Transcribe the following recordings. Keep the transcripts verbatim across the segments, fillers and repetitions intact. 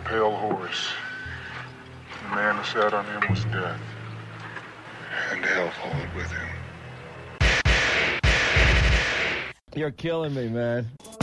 pale horse. The man who sat on him was death, and hell followed with him. You're killing me, man.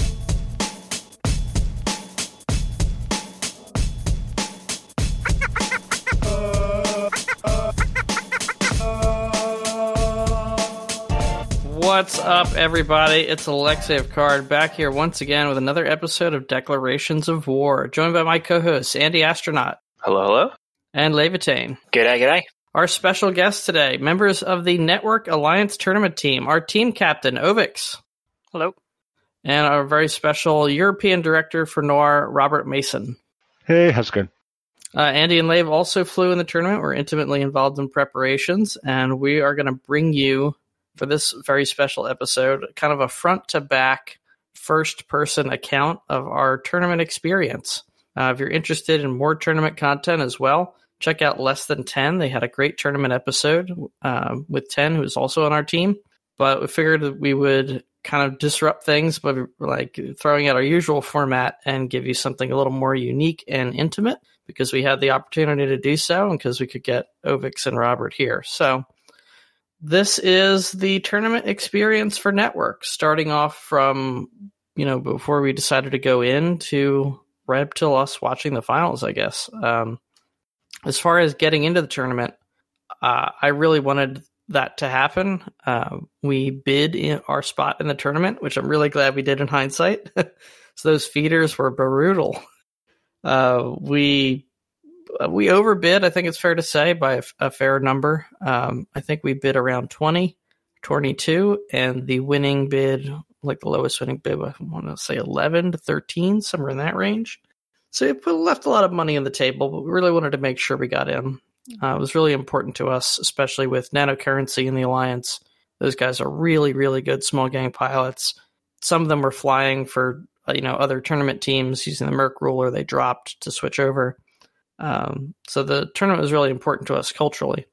What's up, everybody? It's Alexei of Card back here once again with another episode of Declarations of War, joined by my co-hosts Andy Astronaut. Hello, hello. And Levitane. G'day, g'day. Our special guests today, members of the Network Alliance Tournament team, our team captain, Ovix. Hello. And our very special European Director for Noir, Robert Mason. Hey, how's it going? Uh, Andy and Lave also flew in the tournament. We're intimately involved in preparations, and we are going to bring you, for this very special episode, kind of a front-to-back, first-person account of our tournament experience. Uh, if you're interested in more tournament content as well, check out Less Than ten. They had a great tournament episode uh, with ten, who's also on our team. But we figured that we would kind of disrupt things by like throwing out our usual format and give you something a little more unique and intimate, because we had the opportunity to do so and because we could get Ovix and Robert here. So this is the tournament experience for Network, starting off from, you know, before we decided to go in to right up till us watching the finals, I guess. Um, as far as getting into the tournament, uh, I really wanted that to happen. Uh, we bid in our spot in the tournament, which I'm really glad we did in hindsight. So those feeders were brutal. Uh, we we overbid, I think it's fair to say, by a, a fair number. Um, I think we bid around twenty, twenty-two, and the winning bid, like the lowest winning bid, I want to say eleven to thirteen, somewhere in that range. So it put, left a lot of money on the table, but we really wanted to make sure we got in. Uh, it was really important to us, especially with Nanocurrency in the Alliance. Those guys are really, really good small gang pilots. Some of them were flying for, you know, other tournament teams using the Merc ruler. They dropped to switch over. Um, so the tournament was really important to us culturally.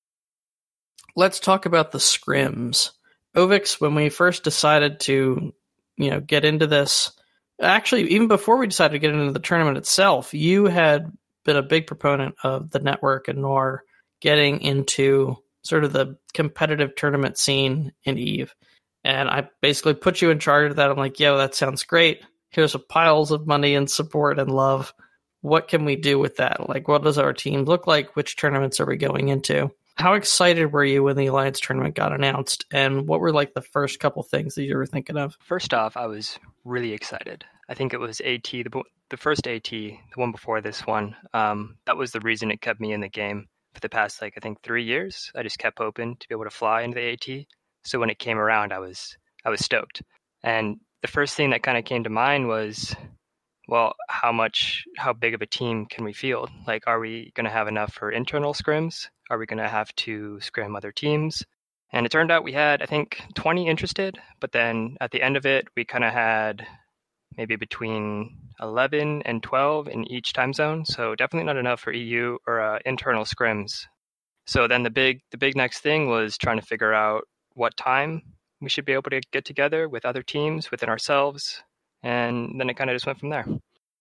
Let's talk about the scrims. Ovix, when we first decided to, you know, get into this, actually, even before we decided to get into the tournament itself, you had been a big proponent of the Network and Noir getting into sort of the competitive tournament scene in EVE. And I basically put you in charge of that. I'm like, yo, that sounds great. Here's a piles of money and support and love. What can we do with that? Like, what does our team look like? Which tournaments are we going into? How excited were you when the Alliance tournament got announced? And what were like the first couple things that you were thinking of? First off, I was really excited. I think it was AT, the, the first AT, the one before this one. Um, that was the reason it kept me in the game for the past, like, I think three years. I just kept hoping to be able to fly into the AT. So when it came around, I was I was stoked. And the first thing that kind of came to mind was, well, how much, how big of a team can we field? Like, are we going to have enough for internal scrims? Are we going to have to scrim other teams? And it turned out we had, I think, twenty interested. But then at the end of it, we kind of had maybe between eleven and twelve in each time zone. So definitely not enough for E U or uh, internal scrims. So then the big, the big next thing was trying to figure out what time we should be able to get together with other teams, within ourselves. And then it kind of just went from there.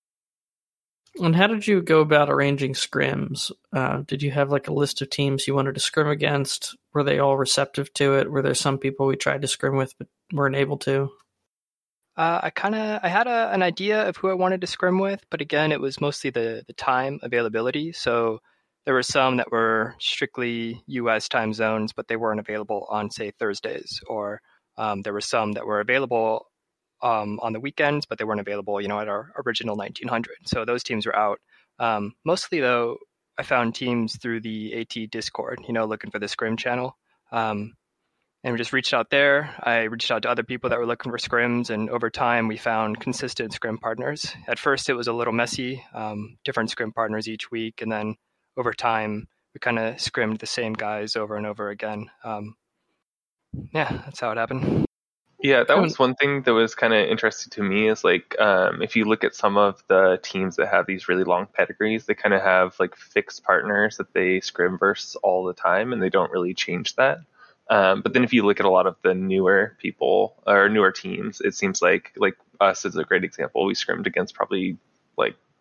And how did you go about arranging scrims? Uh, did you have like a list of teams you wanted to scrim against? Were they all receptive to it? Were there some people we tried to scrim with but weren't able to? Uh, I kind of I had a, an idea of who I wanted to scrim with, but again, it was mostly the, the time availability. So there were some that were strictly U S time zones, but they weren't available on, say, Thursdays. Or um, there were some that were available um, on the weekends, but they weren't available, you know, at our original nineteen hundred. So those teams were out. Um, mostly, though, I found teams through the AT Discord, you know, looking for the scrim channel. Um, and we just reached out there. I reached out to other people that were looking for scrims, and over time, we found consistent scrim partners. At first, it was a little messy, um, different scrim partners each week, and then over time, we kind of scrimmed the same guys over and over again. Um, yeah, that's how it happened. Yeah, that was one thing that was kind of interesting to me is like, um, if you look at some of the teams that have these really long pedigrees, they kind of have like fixed partners that they scrim versus all the time, and they don't really change that. Um, but then if you look at a lot of the newer people or newer teams, it seems like like us is a great example. We scrimmed against probably like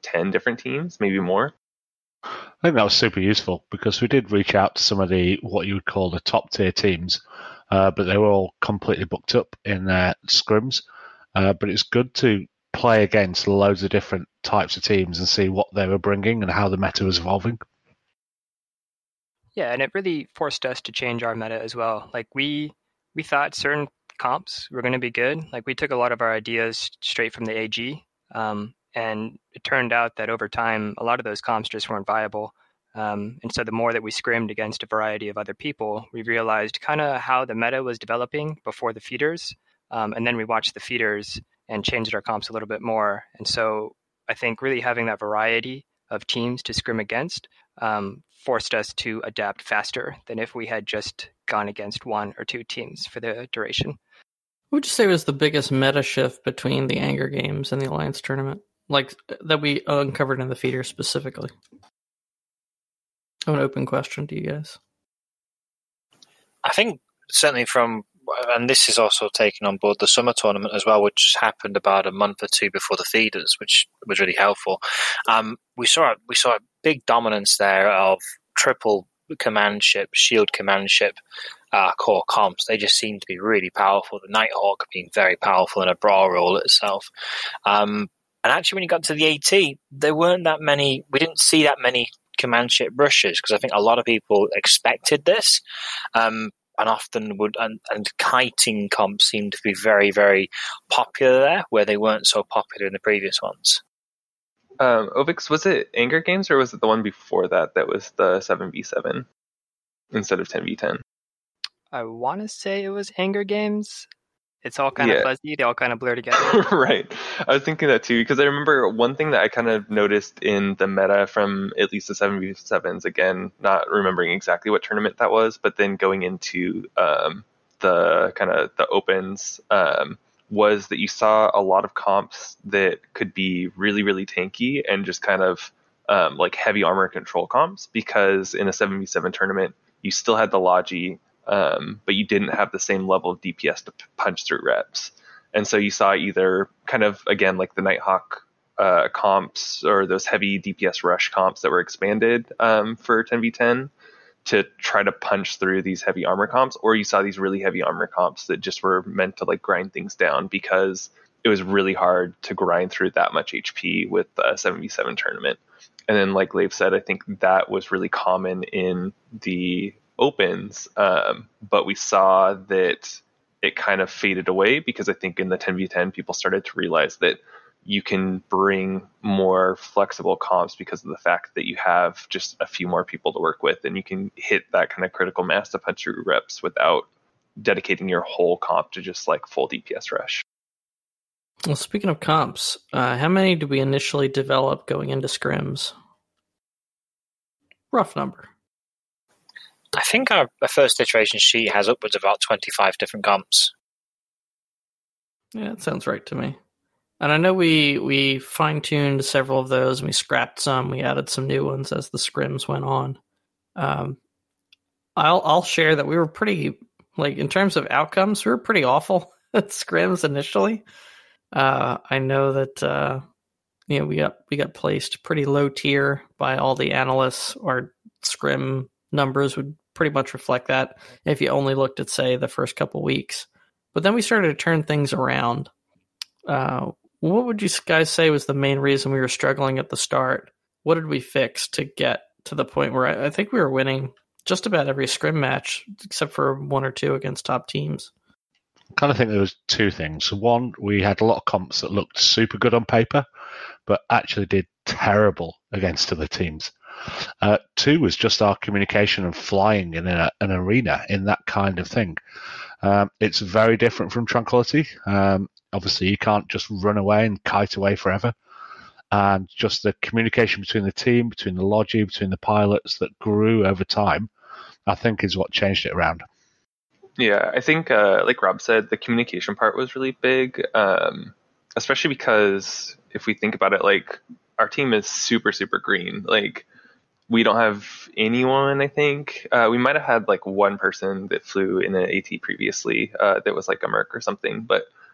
ten different teams, maybe more. I think that was super useful because we did reach out to some of the what you would call the top tier teams, uh, but they were all completely booked up in their scrims. Uh, but it's good to play against loads of different types of teams and see what they were bringing and how the meta was evolving. Yeah, and it really forced us to change our meta as well. Like we we thought certain comps were going to be good. Like we took a lot of our ideas straight from the A G. Um, And it turned out that over time, a lot of those comps just weren't viable. Um, and so the more that we scrimmed against a variety of other people, we realized kind of how the meta was developing before the feeders. Um, and then we watched the feeders and changed our comps a little bit more. And so I think really having that variety of teams to scrim against um, forced us to adapt faster than if we had just gone against one or two teams for the duration. What would you say was the biggest meta shift between the Anger Games and the Alliance Tournament? Like, that we uncovered in the feeder specifically? An open question to you guys. I think certainly from, and this is also taken on board the summer tournament as well, which happened about a month or two before the feeders, which was really helpful. Um, we saw we saw a big dominance there of triple command ship, shield command ship uh, core comps. They just seem to be really powerful. The Nighthawk being very powerful in a brawl role itself. Um, and actually, when you got to the AT, there weren't that many. We didn't see that many command ship rushes because I think a lot of people expected this. Um, and often would, and, and kiting comps seem to be very, very popular there, where they weren't so popular in the previous ones. Um, Ovix, was it Anger Games or was it the one before that that was the seven v seven instead of ten v ten? I want to say it was Anger Games. It's all kind Yeah. of fuzzy. They all kind of blur together. Right. I was thinking that too, because I remember one thing that I kind of noticed in the meta from at least the seven v sevens, again, not remembering exactly what tournament that was, but then going into um, the kind of the opens, um, was that you saw a lot of comps that could be really, really tanky and just kind of um, like heavy armor control comps, because in a seven v seven tournament, you still had the Logi, um, but you didn't have the same level of D P S to p- punch through reps. And so you saw either kind of, again, like the Nighthawk uh, comps or those heavy D P S rush comps that were expanded um, for ten v ten to try to punch through these heavy armor comps, or you saw these really heavy armor comps that just were meant to like grind things down because it was really hard to grind through that much H P with a seven v seven tournament. And then like Leif said, I think that was really common in the opens, um, but we saw that it kind of faded away because I think in the ten v ten people started to realize that you can bring more flexible comps because of the fact that you have just a few more people to work with, and you can hit that kind of critical mass to punch through reps without dedicating your whole comp to just like full D P S rush. Well, speaking of comps, uh, how many did we initially develop going into scrims? Rough number. I think our, our first iteration sheet has upwards of about twenty-five different comps. Yeah, that sounds right to me. And I know we, we fine-tuned several of those, and we scrapped some. We added some new ones as the scrims went on. Um, I'll I'll share that we were pretty, like, in terms of outcomes, we were pretty awful at scrims initially. Uh, I know that uh, you know we got we got placed pretty low tier by all the analysts. Our scrim numbers would pretty much reflect that if you only looked at, say, the first couple weeks. But then we started to turn things around. Uh, what would you guys say was the main reason we were struggling at the start? What did we fix to get to the point where I, I think we were winning just about every scrim match, except for one or two against top teams? I kind of think there was two things. One, we had a lot of comps that looked super good on paper, but actually did terrible against other teams. Uh, two was just our communication and flying in a, an arena in that kind of thing. Um, it's very different from Tranquility. Um, obviously, you can't just run away and kite away forever. And just the communication between the team, between the Logi, between the pilots that grew over time, I think is what changed it around. Yeah, I think, uh, like Rob said, the communication part was really big, um, especially because if we think about it, like, our team is super, super green. Like, we don't have anyone, I think. Uh, we might have had, like, one person that flew in an AT previously uh, that was, like, a Merc or something. But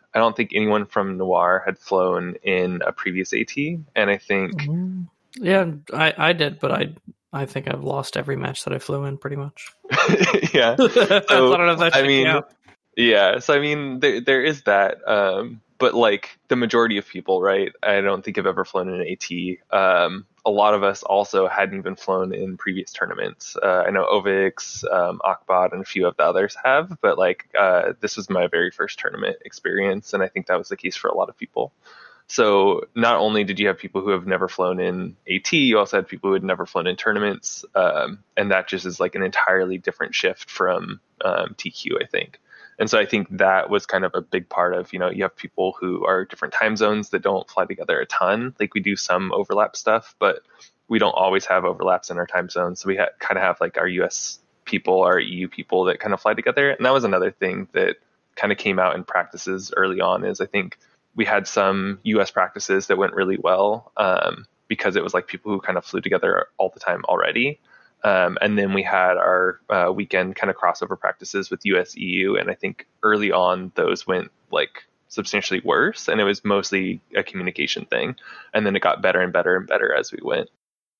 I don't think anyone from Noir had flown in a previous AT, and I think mm-hmm. yeah, I, I did, but I I think I've lost every match that I flew in pretty much. yeah, so, so I don't know if that I should mean, count. yeah, so I mean, there there is that, um, but like the majority of people, right? I don't think have ever flown in an AT. Um, a lot of us also hadn't even flown in previous tournaments. Uh, I know Ovix, um, Akbot, and a few of the others have, but like uh, this was my very first tournament experience, and I think that was the case for a lot of people. So not only did you have people who have never flown in AT, you also had people who had never flown in tournaments, um, and that just is like an entirely different shift from um, T Q, I think. And so I think that was kind of a big part of, you know, you have people who are different time zones that don't fly together a ton. Like we do some overlap stuff, but we don't always have overlaps in our time zones. So we ha- kind of have like our U S people, our E U people that kind of fly together. And that was another thing that kind of came out in practices early on is I think we had some U S practices that went really well um, because it was like people who kind of flew together all the time already. Um, and then we had our uh, weekend kind of crossover practices with U S E U. And I think early on, those went like substantially worse. And it was mostly a communication thing. And then it got better and better and better as we went.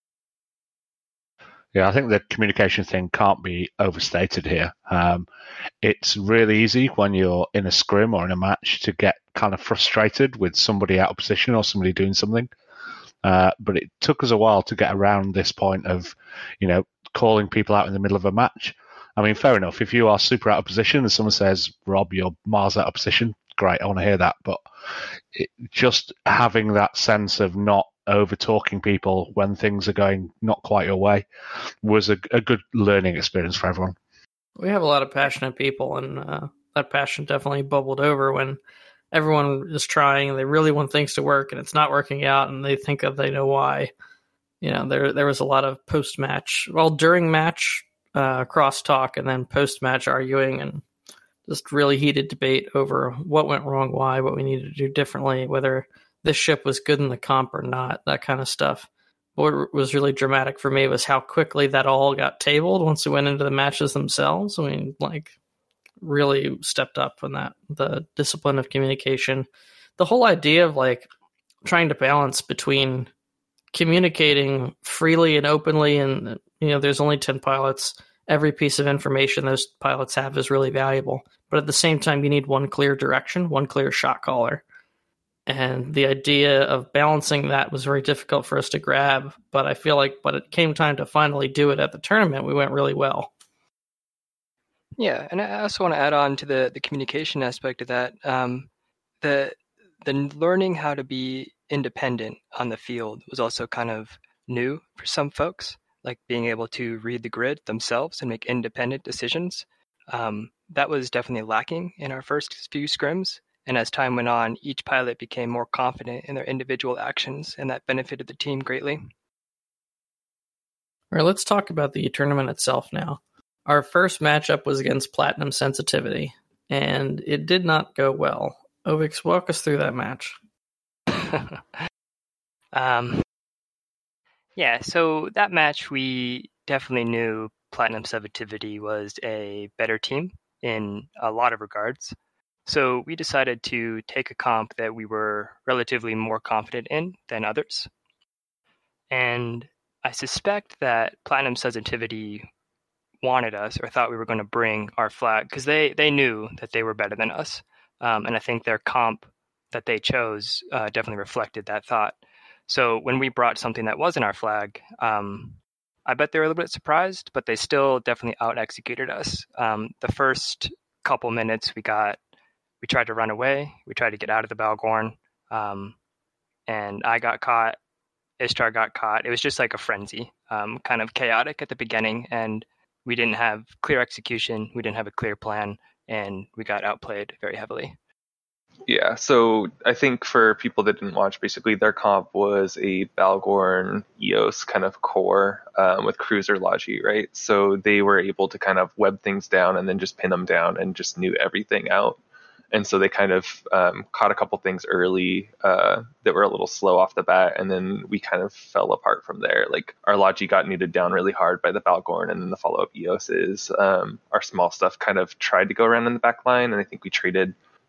Yeah, I think the communication thing can't be overstated here. Um, it's really easy when you're in a scrim or in a match to get kind of frustrated with somebody out of position or somebody doing something. Uh, but it took us a while to get around this point of, you know, calling people out in the middle of a match. I mean, fair enough. If you are super out of position and someone says, Rob, you're miles out of position, great, I want to hear that. But it, just having that sense of not over talking people when things are going not quite your way was a, a good learning experience for everyone. We have a lot of passionate people, and uh, that passion definitely bubbled over when everyone is trying and they really want things to work and it's not working out and they think that they know why. You know, there there was a lot of post-match, well, during match uh, cross-talk and then post-match arguing and just really heated debate over what went wrong, why, what we needed to do differently, whether this ship was good in the comp or not, that kind of stuff. What was really dramatic for me was how quickly that all got tabled once we went into the matches themselves. I mean, like, really stepped up in that, the discipline of communication. The whole idea of like trying to balance between communicating freely and openly, and you know, there's only ten pilots. Every piece of information those pilots have is really valuable. But at the same time, you need one clear direction, one clear shot caller. And the idea of balancing that was very difficult for us to grab. But I feel like when it came time to finally do it at the tournament, we went really well. Yeah, and I also want to add on to the, the communication aspect of that. Um, the the learning how to be independent on the field was also kind of new for some folks, like being able to read the grid themselves and make independent decisions. Um, that was definitely lacking in our first few scrims. And as time went on, each pilot became more confident in their individual actions, and that benefited the team greatly. All right, let's talk about the tournament itself now. Our first matchup was against Platinum Sensitivity, and it did not go well. Ovix, walk us through that match. um, yeah, so that match, we definitely knew Platinum Sensitivity was a better team in a lot of regards. So we decided to take a comp that we were relatively more confident in than others. And I suspect that Platinum Sensitivity wanted us or thought we were going to bring our flag because they, they knew that they were better than us. Um, and I think their comp that they chose uh, definitely reflected that thought. So when we brought something that wasn't our flag, um, I bet they were a little bit surprised, but they still definitely out-executed us. Um, the first couple minutes we got, we tried to run away. We tried to get out of the Balgorn. Um, and I got caught. Ishtar got caught. It was just like a frenzy, um, kind of chaotic at the beginning. And we didn't have clear execution. We didn't have a clear plan. And we got outplayed very heavily. Yeah, so I think for people that didn't watch, basically their comp was a Balgorn E O S kind of core um, with Cruiser Logi, right? So they were able to kind of web things down and then just pin them down and just knew everything out. And so they kind of um, caught a couple things early uh, that were a little slow off the bat, and then we kind of fell apart from there. Like our Logi got kneaded down really hard by the Balgorn, and then the follow-up E O Ss. Um, our small stuff kind of tried to go around in the back line, and I think we traded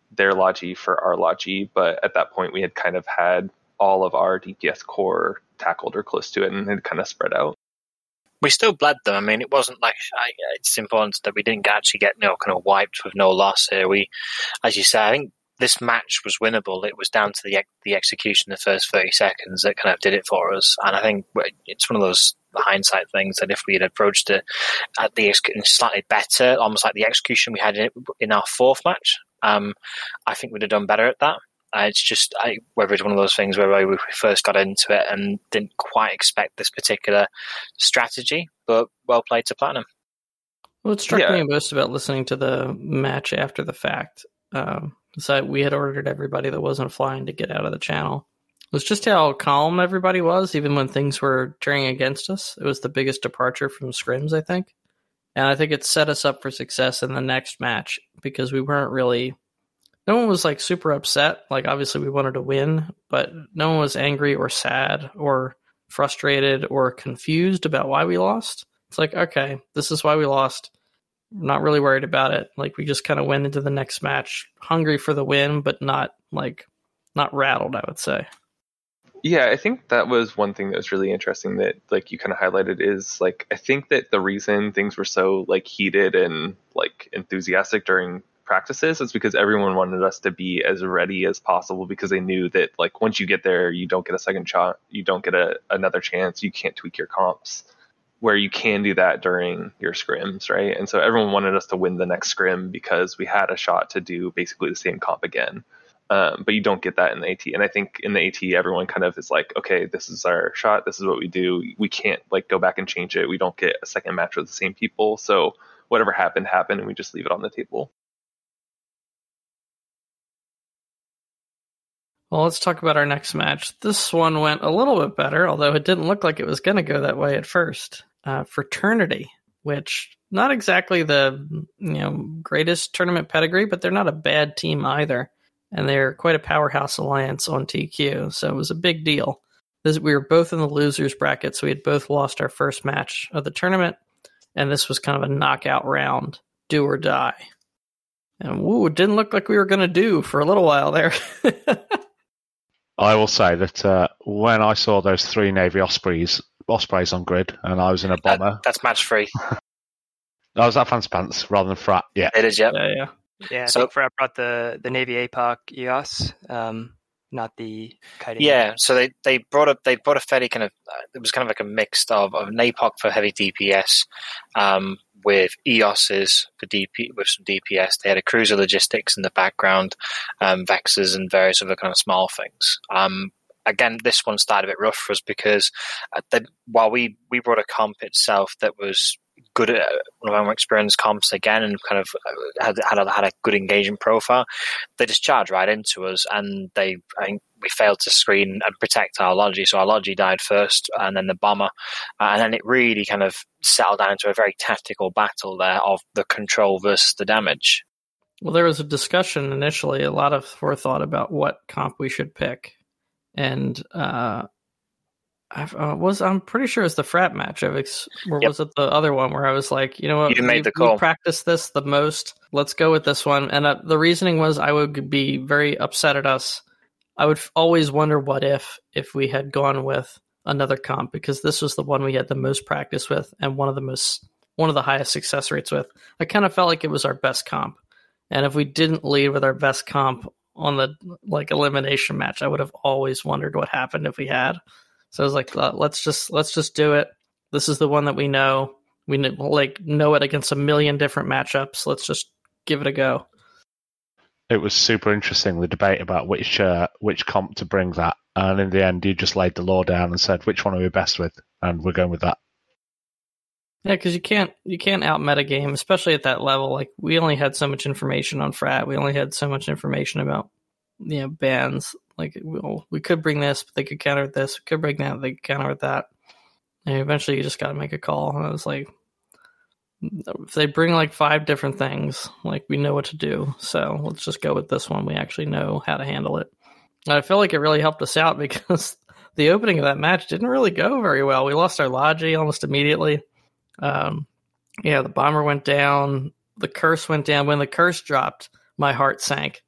their Logi for our Logi, but at that point we had kind of had all of our D P S core tackled or close to it, and it kind of spread out. We still bled them. I mean, it wasn't like I, it's important that we didn't actually get you know, kind of wiped with no loss here. We, as you say, I think this match was winnable. It was down to the the execution in the first thirty seconds that kind of did it for us. And I think it's one of those hindsight things that if we had approached it at the slightly better, almost like the execution we had in, in our fourth match, um, I think we'd have done better at that. Uh, it's just I, whether it's one of those things where we first got into it and didn't quite expect this particular strategy, but well played to Platinum. What struck Yeah. me most about listening to the match after the fact um, is that we had ordered everybody that wasn't flying to get out of the channel. It was just how calm everybody was, even when things were turning against us. It was the biggest departure from scrims, I think. And I think it set us up for success in the next match because we weren't really... No one was like super upset. Like obviously we wanted to win, but no one was angry or sad or frustrated or confused about why we lost. It's like, okay, this is why we lost. I'm not really worried about it. Like we just kind of went into the next match hungry for the win, but not like not rattled, I would say. Yeah, I think that was one thing that was really interesting that like you kind of highlighted is like I think that the reason things were so like heated and like enthusiastic during practices is because everyone wanted us to be as ready as possible because they knew that like once you get there you don't get a second shot, you don't get a another chance, you can't tweak your comps, where you can do that during your scrims, right? And so everyone wanted us to win the next scrim because we had a shot to do basically the same comp again. Um, but you don't get that in the AT. And I think in the AT, everyone kind of is like, okay, this is our shot. This is what we do. We can't like go back and change it. We don't get a second match with the same people. So whatever happened, happened, and we just leave it on the table. Well, let's talk about our next match. This one went a little bit better, although it didn't look like it was going to go that way at first. Uh, Fraternity, which not exactly the you know greatest tournament pedigree, but they're not a bad team either. And they're quite a powerhouse alliance on T Q, so it was a big deal. This, we were both in the losers bracket, so we had both lost our first match of the tournament, and this was kind of a knockout round, do or die. And woo, it didn't look like we were going to do for a little while there. I will say that uh, when I saw those three Navy Ospreys Ospreys on grid, and I was in a bomber. That, that's match free. I was at Fancy Pants rather than Frat. Yeah, It is, yep. yeah, yeah. Yeah, I So- think Frat brought the, the Navy A P O C E O S, um, not the kiting. Yeah, so they, they brought up they brought a fairly kind of uh, it was kind of like a mix of, of N A P O C for heavy D P S, um, with E O Ss for D P with some D P S. They had a cruiser logistics in the background, um, Vexes and various other kind of small things. Um, again, this one started a bit rough for us because uh, the, while we we brought a comp itself that was good at one of our more experienced comps again and kind of had had a, had a good engagement profile, they just charged right into us and they I think we failed to screen and protect our Logi, so our Logi died first and then the bomber, uh, and then it really kind of settled down into a very tactical battle there of the control versus the damage. Well, there was a discussion initially, a lot of forethought about what comp we should pick, and uh, I uh, was I'm pretty sure it's the Frat match. Of ex- or Yep. was it the other one where I was like, you know what, You made we, the call. we practiced this the most. Let's go with this one. And uh, the reasoning was I would be very upset at us. I would f- always wonder what if if we had gone with another comp because this was the one we had the most practice with and one of the most one of the highest success rates with. I kind of felt like it was our best comp. And if we didn't lead with our best comp on the like elimination match, I would have always wondered what happened if we had. So I was like, let's just let's just do it. This is the one that we know. We kn- like know it against a million different matchups. Let's just give it a go. it was super interesting, the debate about which uh, which comp to bring that. And in the end, you just laid the law down and said, which one are we best with? And we're going with that. Yeah, because you can't you can't out metagame, especially at that level. Like we only had so much information on Frat. We only had so much information about you know bans. Like well, we could bring this, but they could counter with this. We could bring that, they could counter with that. And eventually, you just got to make a call. And I was like, if they bring like five different things, like we know what to do. So let's just go with this one. We actually know how to handle it. And I feel like it really helped us out because the opening of that match didn't really go very well. We lost our Logi almost immediately. Um, yeah, the bomber went down. The curse went down. When the curse dropped, my heart sank.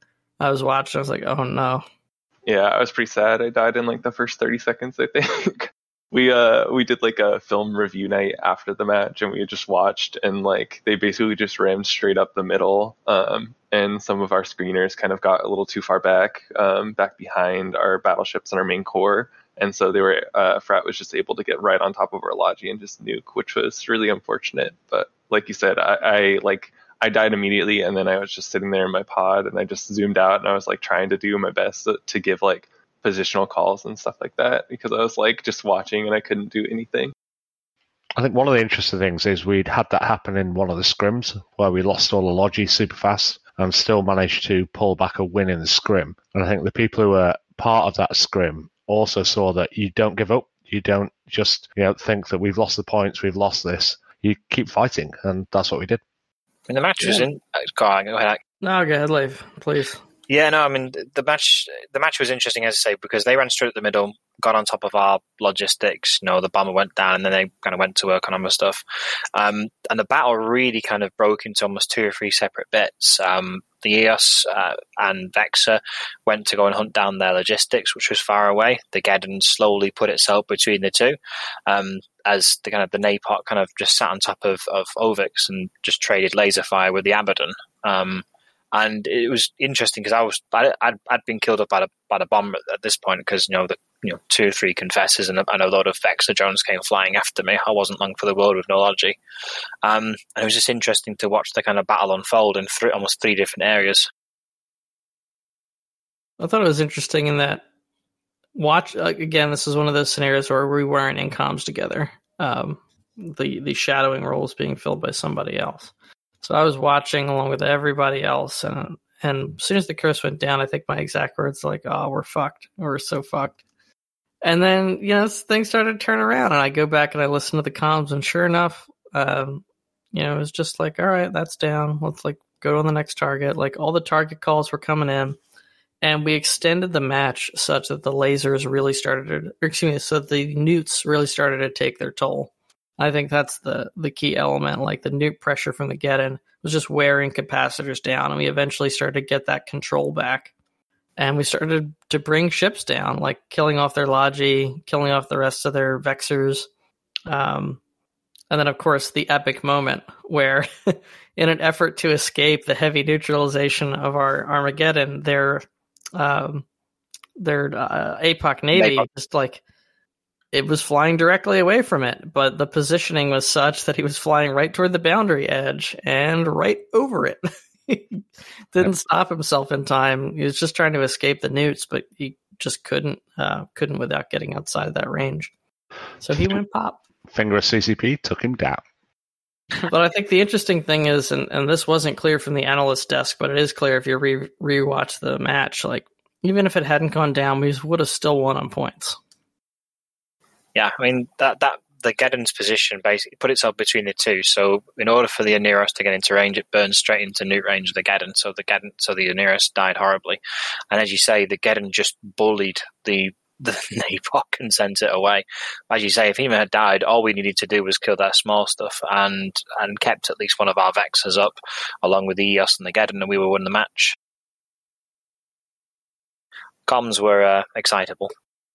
I was watching. I was like, oh no. Yeah, I was pretty sad. I died in like the first thirty seconds, I think. we uh we did like a film review night after the match, and we just watched, and like they basically just rammed straight up the middle. Um, and some of our screeners kind of got a little too far back, um, back behind our battleships and our main core. And so they were, uh, Frat was just able to get right on top of our Logi and just nuke, which was really unfortunate. But like you said, I, I like, I died immediately, and then I was just sitting there in my pod, and I just zoomed out, and I was like trying to do my best to, to give like positional calls and stuff like that, because I was like just watching and I couldn't do anything. I think one of the interesting things is we'd had that happen in one of the scrims where we lost all the Logi super fast and still managed to pull back a win in the scrim. And I think the people who were part of that scrim also saw that you don't give up. You don't just, you know, think that we've lost the points, we've lost this. You keep fighting, and that's what we did. I mean, the match Yeah. was in. Go on, go ahead. No, go ahead, Leif, please. Yeah, no, I mean the match. The match was interesting, as I say, because they ran straight at the middle, got on top of our logistics. You know, the bomber went down, and then they kind of went to work on other stuff. Um, and the battle really kind of broke into almost two or three separate bits. Um, the E O S uh, and Vexor went to go and hunt down their logistics, which was far away. The Geddon slowly put itself between the two, um, as the kind of the Napok kind of just sat on top of of Ovix and just traded laser fire with the Abaddon. Um, And it was interesting because I was I, I'd, I'd been killed up by the by the bomber at this point, because you know the you know two or three confessors and a, and a load of Vexor drones came flying after me. I wasn't long for the world with no Logi, um, and it was just interesting to watch the kind of battle unfold in three, almost three different areas. I thought it was interesting in that watch uh, again. This is one of those scenarios where we weren't in comms together. Um, the the shadowing role was being filled by somebody else. So I was watching along with everybody else, and and as soon as the curse went down, I think my exact words like, "Oh, we're fucked. We're so fucked." And then you know things started to turn around, and I go back and I listen to the comms, and sure enough, um, you know, it was just like, "All right, that's down. Let's like go on the next target." Like all the target calls were coming in, and we extended the match such that the lasers really started to, or excuse me, so the newts really started to take their toll. I think that's the, the key element. Like the nuke pressure from the Geddon was just wearing capacitors down, and we eventually started to get that control back. And we started to bring ships down, like killing off their Logi, killing off the rest of their Vexors. Um, and then, of course, the epic moment where, in an effort to escape the heavy neutralization of our Armageddon, their um, their uh, A P O C Navy Napok. just like. It was flying directly away from it, but the positioning was such that he was flying right toward the boundary edge and right over it. He didn't stop himself in time. He was just trying to escape the newts, but he just couldn't, uh, couldn't without getting outside of that range. So he went pop. Finger of C C P took him down. But I think the interesting thing is, and, and this wasn't clear from the analyst desk, but it is clear if you re rewatch the match, like even if it hadn't gone down, we would have still won on points. Yeah, I mean that that the Geddon's position basically put itself between the two. So in order for the Aneros to get into range, it burns straight into nuke range of the Geddon. So the Geddon, so the Aneros died horribly. And as you say, the Geddon just bullied the the Napok and sent it away. As you say, if he had died, all we needed to do was kill that small stuff and and kept at least one of our Vexors up, along with the E O S and the Geddon, and we would win the match. Comms were uh, excitable.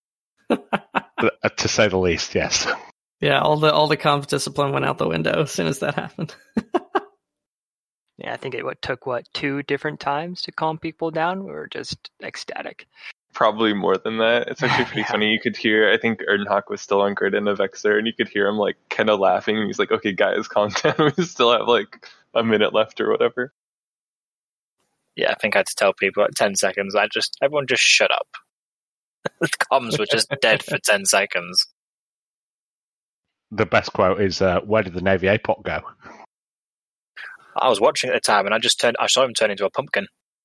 To say the least, yes. Yeah, all the all the comms discipline went out the window as soon as that happened. Yeah, I think it what, took, what, two different times to calm people down? We were just ecstatic. Probably more than that. It's actually pretty Yeah. funny. You could hear, I think Erdenhawk was still on grid in a Vexor, and you could hear him like kind of laughing. And he's like, "Okay, guys, calm down. We still have like a minute left or whatever." Yeah, I think I had to tell people at ten seconds. I just everyone just shut up. The comms were just dead for ten seconds. The best quote is, uh, "Where did the Navy A P O C go?" I was watching at the time, and I just turned. I saw him turn into a pumpkin.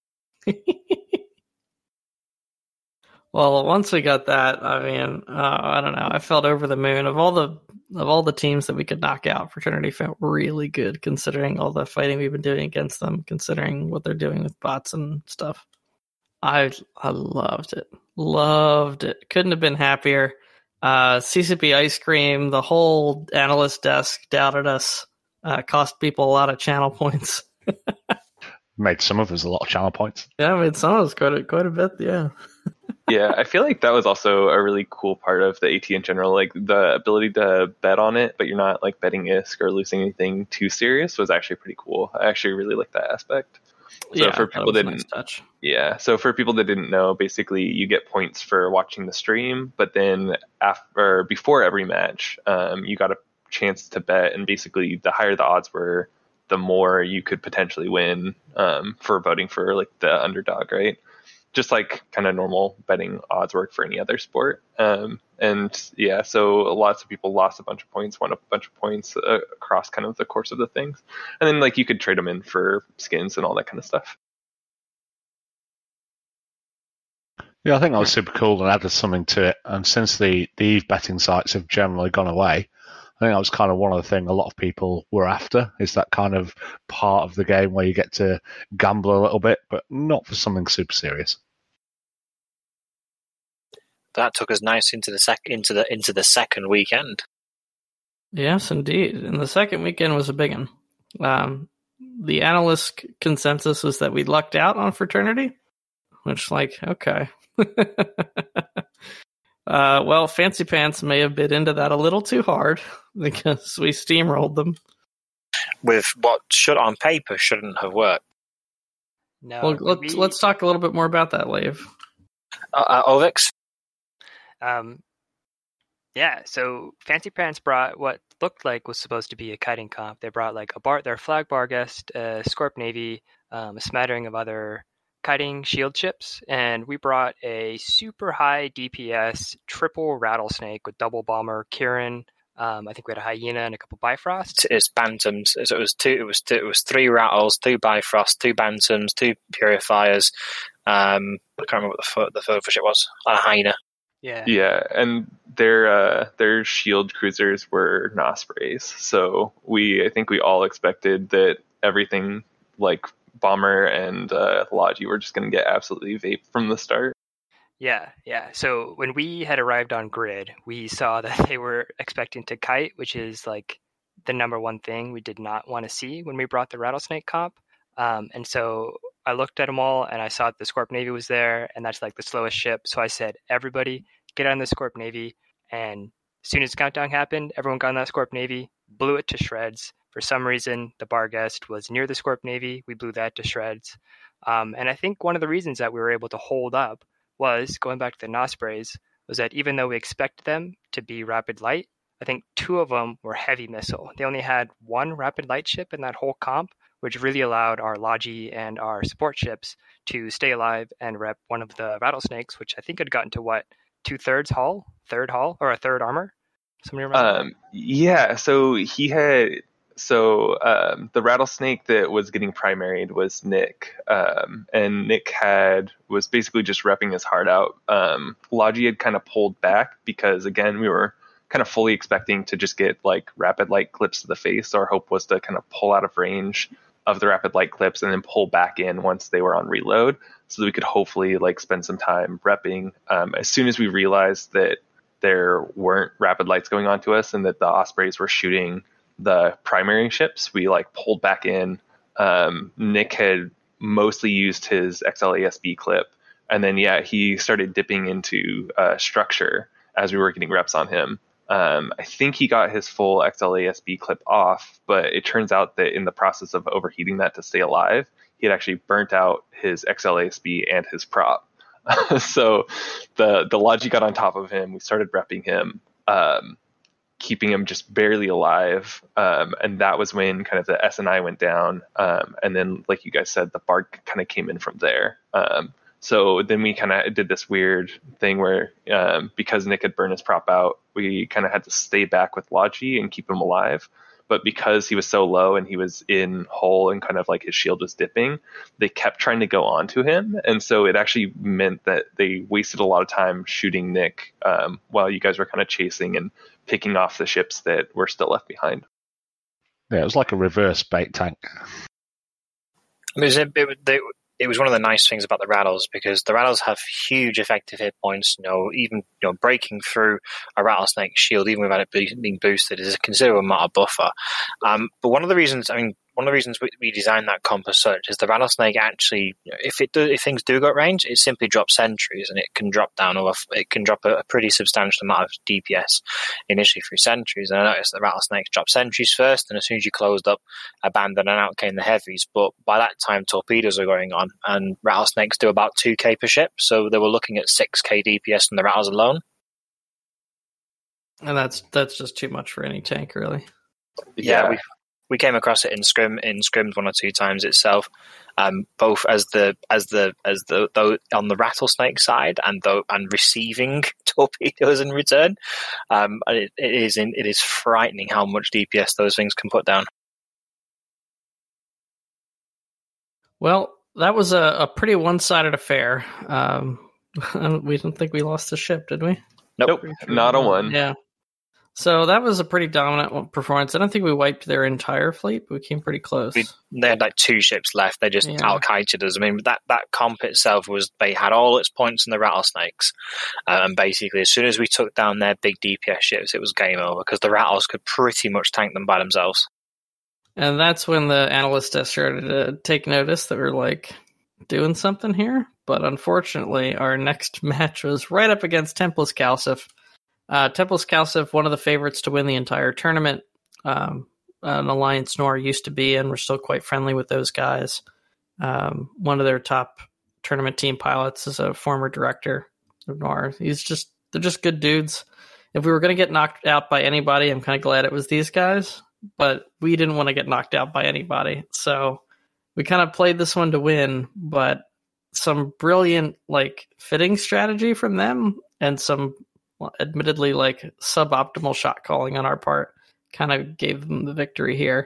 Well, once we got that, I mean, uh, I don't know. I felt over the moon. Of all the of all the teams that we could knock out, Fraternity felt really good, considering all the fighting we've been doing against them, considering what they're doing with bots and stuff. I I loved it, loved it. Couldn't have been happier. Uh, C C P Ice Cream, the whole analyst desk doubted us. Uh, cost people a lot of channel points. Made some of us a lot of channel points. Yeah, I made some of us quite a, quite a bit, yeah. Yeah, I feel like that was also a really cool part of the AT in general. Like the ability to bet on it, but you're not like betting I S K or losing anything too serious was actually pretty cool. I actually really like that aspect. So yeah, for people that, that didn't, nice touch. yeah. So for people that didn't know, basically you get points for watching the stream, but then after before every match, um, you got a chance to bet, and basically the higher the odds were, the more you could potentially win um, for voting for like the underdog, right? Just like kind of normal betting odds work for any other sport. Um, and yeah, so lots of people lost a bunch of points, won a bunch of points uh, across kind of the course of the things. And then like you could trade them in for skins and all that kind of stuff. Yeah, I think that was super cool and added something to it. And since the, the Eve betting sites have generally gone away, I think that was kind of one of the things a lot of people were after, is that kind of part of the game where you get to gamble a little bit, but not for something super serious. That took us nice into the sec into the into the second weekend. Yes, indeed. And the second weekend was a big one. Um, the analyst consensus was that we lucked out on Fraternity, which, like, okay. Uh, well, Fancy Pants may have bit into that a little too hard because we steamrolled them. With what should on paper shouldn't have worked. No, Well, let's, we, let's talk a little bit more about that, Lave. Uh, uh, Ovix? Um, yeah, so Fancy Pants brought what looked like was supposed to be a kiting comp. They brought like a bar, their flag bar guest, a Scorp Navy, um, a smattering of other kiting shield chips, and we brought a super high D P S triple rattlesnake with double bomber, Kieran. Um, I think we had a hyena and a couple bifrosts. It's bantams. So it was two. It was two, it was three rattles, two bifrosts, two bantams, two purifiers. Um, I can't remember what the third, the third fish it was. A hyena. Yeah, Yeah, and their uh, their shield cruisers were Ospreys, so we I think we all expected that everything like Bomber and uh, Logi were just going to get absolutely vaped from the start. Yeah, yeah. So when we had arrived on grid, we saw that they were expecting to kite, which is like the number one thing we did not want to see when we brought the Rattlesnake comp. Um, and so I looked at them all and I saw that the Scorp Navy was there, and that's like the slowest ship. So I said, everybody get on the Scorp Navy. And as soon as the countdown happened, everyone got on that Scorp Navy, blew it to shreds. For some reason, the bar guest was near the Scorp Navy. We blew that to shreds. Um, and I think one of the reasons that we were able to hold up was, going back to the Ospreys, was that even though we expected them to be rapid light, I think two of them were heavy missile. They only had one rapid light ship in that whole comp, which really allowed our Logi and our support ships to stay alive and rep one of the Rattlesnakes, which I think had gotten to, what, two-thirds hull? Third hull? Or a third armor? Somebody remember? Um, yeah, so he had... So um, the Rattlesnake that was getting primaried was Nick, um, and Nick had was basically just repping his heart out. Um, Logi had kind of pulled back because, again, we were kind of fully expecting to just get like rapid light clips to the face. Our hope was to kind of pull out of range of the rapid light clips and then pull back in once they were on reload, so that we could hopefully like spend some time repping. Um, as soon as we realized that there weren't rapid lights going on to us and that the Ospreys were shooting the primary ships, we like pulled back in. Um, Nick had mostly used his X L A S B clip, and then yeah, he started dipping into uh, structure as we were getting reps on him. Um, I think he got his full X L A S B clip off, but it turns out that in the process of overheating that to stay alive, he had actually burnt out his X L A S B and his prop. So the the Logi got on top of him. We started repping him. Um, keeping him just barely alive. Um, and that was when kind of the S N I went down. Um, and then, like you guys said, the bark kind of came in from there. Um, so then we kind of did this weird thing where, um, because Nick had burned his prop out, we kind of had to stay back with Logi and keep him alive. But because he was so low and he was in hull and kind of like his shield was dipping, they kept trying to go on to him. And so it actually meant that they wasted a lot of time shooting Nick um, while you guys were kind of chasing and picking off the ships that were still left behind. Yeah, it was like a reverse bait tank. It was, it, it, it was one of the nice things about the Rattles, because the Rattles have huge effective hit points. You know, even you know breaking through a Rattlesnake shield, even without it being boosted, is a considerable amount of buffer. Um, but one of the reasons, I mean, one of the reasons we, we designed that comp as such is the Rattlesnake actually, if it do, if things do go at range, it simply drops sentries and it can drop down, or it can drop a, a pretty substantial amount of D P S initially through sentries. And I noticed the Rattlesnakes drop sentries first, and as soon as you closed up, abandoned, and out came the heavies. But by that time, torpedoes are going on, and Rattlesnakes do about two K per ship, so they were looking at six K D P S from the Rattles alone. And that's that's just too much for any tank, really. Yeah, yeah we we came across it in scrim in scrims one or two times itself, um, both as the as the as the though on the Rattlesnake side and though and receiving torpedoes in return. Um, it, it is in, it is frightening how much D P S those things can put down. Well, that was a, a pretty one-sided affair. Um, we didn't think we lost the ship, did we? Nope, nope not a one. Yeah. So that was a pretty dominant performance. I don't think we wiped their entire fleet, but we came pretty close. We, they had like two ships left. They just yeah. out-kited us. I mean, that, that comp itself was, they had all its points in the Rattlesnakes. Uh, and basically, as soon as we took down their big D P S ships, it was game over because the Rattles could pretty much tank them by themselves. And that's when the analysts started to take notice that we're like doing something here. But unfortunately, our next match was right up against Tempest Calcif. Uh, Tempest Calcif, one of the favorites to win the entire tournament. Um, an alliance Nor used to be in. We're still quite friendly with those guys. Um, one of their top tournament team pilots is a former director of Nor. He's just they're just good dudes. If we were going to get knocked out by anybody, I'm kind of glad it was these guys. But we didn't want to get knocked out by anybody, so we kind of played this one to win. But some brilliant like fitting strategy from them and some well, admittedly like suboptimal shot calling on our part kind of gave them the victory here.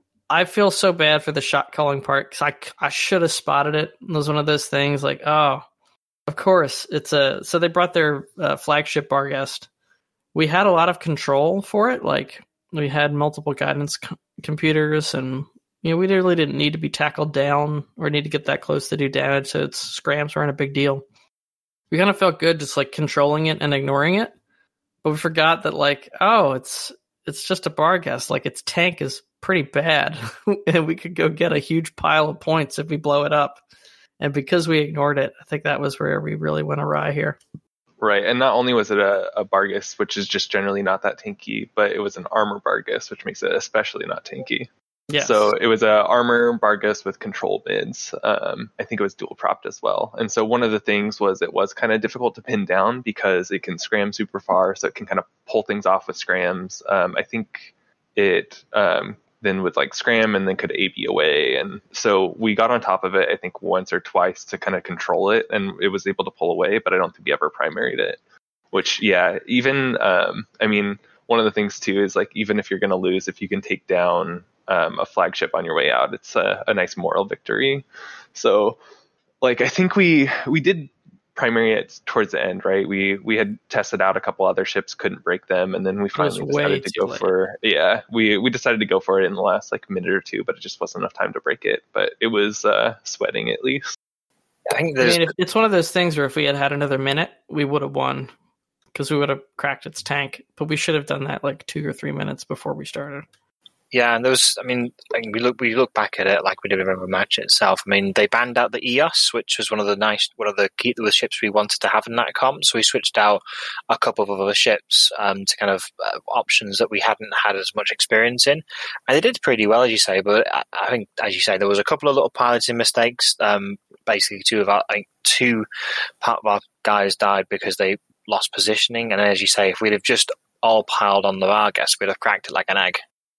I feel so bad for the shot calling part because I, I should have spotted it. It was one of those things like, oh, of course it's a, so they brought their uh, flagship Barghest. We had a lot of control for it. Like we had multiple guidance co- computers and you know, we really didn't need to be tackled down or need to get that close to do damage, so its scrams weren't a big deal. We kind of felt good just like controlling it and ignoring it, but we forgot that like, oh, it's it's just a Barghest. Like its tank is pretty bad, and we could go get a huge pile of points if we blow it up. And because we ignored it, I think that was where we really went awry here. Right, and not only was it a, a Barghest, which is just generally not that tanky, but it was an armor Barghest, which makes it especially not tanky. Yes. So it was a armor Barghest with control mids. Um, I think it was dual propped as well. And so one of the things was it was kind of difficult to pin down because it can scram super far, so it can kind of pull things off with scrams. Um, I think it um, then would like scram and then could A B away. And so we got on top of it, I think once or twice to kind of control it, and it was able to pull away, but I don't think we ever primaried it. Which, yeah, even, um, I mean, one of the things too is like, even if you're going to lose, if you can take down Um, a flagship on your way out, it's a, a nice moral victory. So like I think we we did primary it towards the end, right? We we had tested out a couple other ships, couldn't break them, and then we finally decided to go late. for yeah we we decided to go for it in the last like minute or two, but it just wasn't enough time to break it. But it was uh, sweating at least. I think I mean, it's one of those things where if we had had another minute, we would have won because we would have cracked its tank. But we should have done that like two or three minutes before we started. Yeah, and there was, I mean, like we look we look back at it like we did remember the match itself. I mean, they banned out the E O S, which was one of the nice, one of the key the ships we wanted to have in that comp. So we switched out a couple of other ships um, to kind of uh, options that we hadn't had as much experience in, and they did pretty well, as you say. But I, I think, as you say, there was a couple of little piloting mistakes. Um, basically, two of our, I think, two part of our guys died because they lost positioning, and as you say, if we'd have just all piled on the Barghest, we'd have cracked it like an egg.